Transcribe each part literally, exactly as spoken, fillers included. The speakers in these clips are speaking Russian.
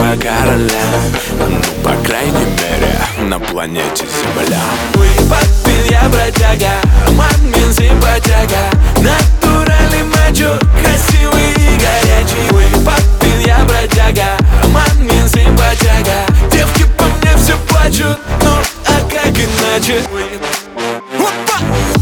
такого короля, ну, по крайней мере, на планете Земля. Вы подпин, я бродяга, админ, симпатяга, натуральный мачо, красивый и горячий. Вы подпин, я бродяга, админ, симпатяга, девки по мне все плачут, ну а как иначе? Опа!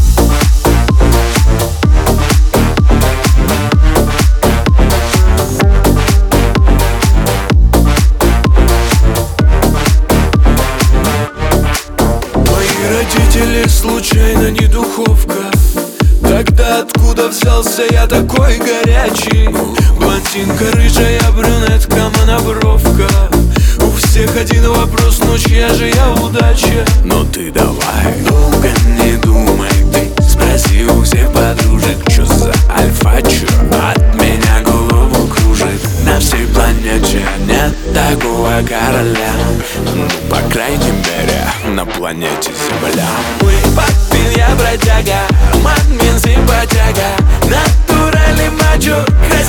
Родители случайно не духовка? Тогда откуда взялся я такой горячий? Блондинка рыжая, брюнетка, монобровка. У всех один вопрос, ну чья же я удача? Но ты давай долго не думай, ты спроси у всех подружек, чё за альфа, чё от меня голову кружит. На всей планете нет такого короля, ну, по крайней мере, на планете Земля. Вы подпин, я бродяга, админ, симпатяга, натуральный мачо, красивый